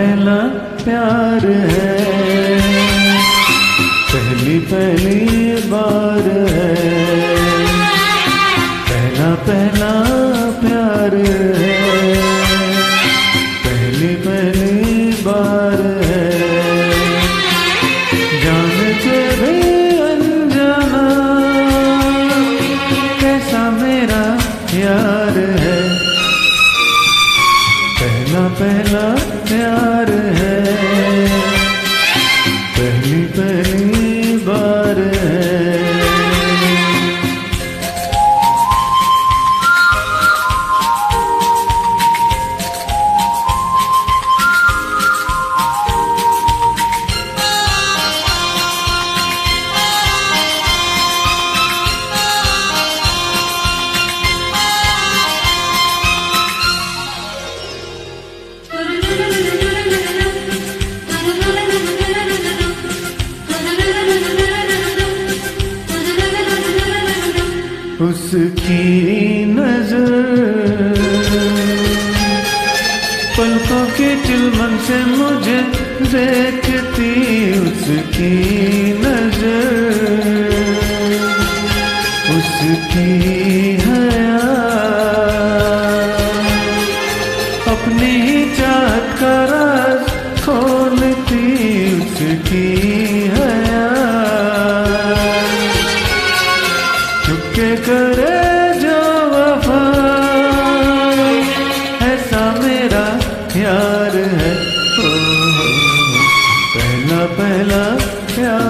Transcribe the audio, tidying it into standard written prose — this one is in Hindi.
पहला प्यार है, पहली पहली बार है, पहला पहला प्यार है, पहली पहली बार है। जानते भी अनजाना कैसा मेरा यार है, पहला पहला प्यार है, पहली पहली बार है। उसकी नजर पलकों के चिलमन से मुझे देखती, उसकी नजर उसकी हया अपनी ही चाहत का राज खोलती, उसकी हया चुपके करे जो वफा, ऐसा मेरा यार है। ओ, पहला पहला प्यार